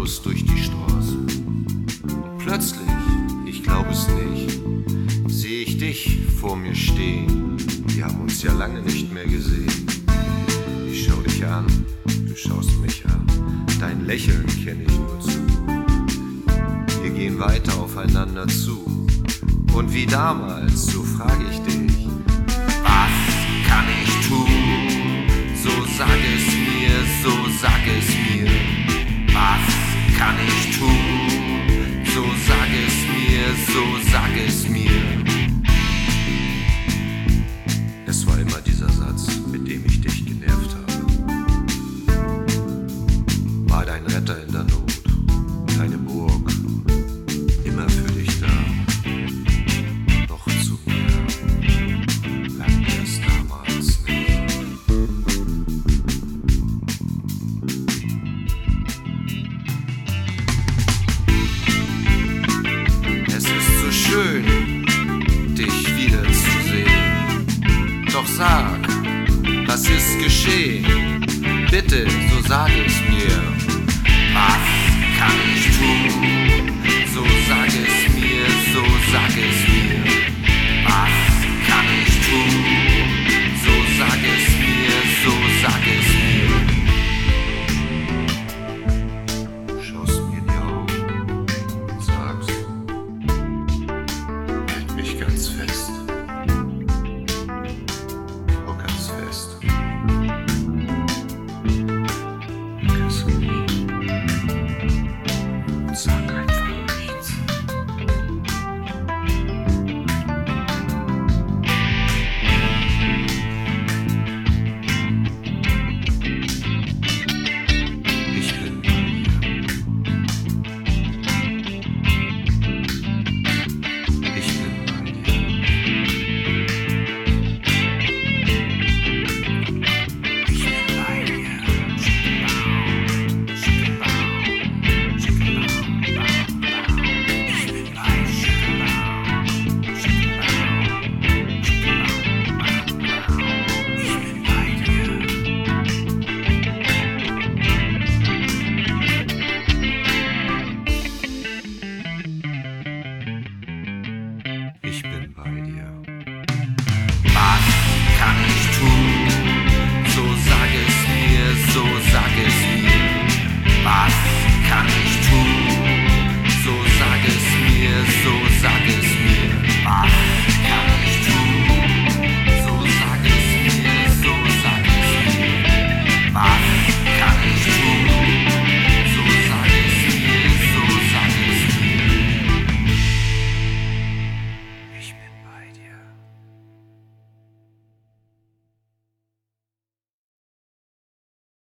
atemlos durch die Straße. Und plötzlich, ich glaub es nicht, seh ich dich vor mir stehen. Wir haben uns ja lange nicht mehr gesehen. Ich schau dich an, du schaust mich an. Dein Lächeln kenn ich nur zu gut. Wir gehen weiter aufeinander zu. Und wie damals, so frag ich dich: Was kann ich tun? So sag es mir, so sag es mir. Was kann ich tun? So sag es mir, so sag es mir. Es war immer dieser Satz, mit dem ich dich genervt habe. War dein Retter in der Not, deine Burg, immer für dich da. Doch zu mir langte es damals nicht. Es ist so schön, dich wiederzusehen. Doch sag, was ist geschehen? Bitte, so sag es mir. Was kann ich tun? So sag es mir, so sag es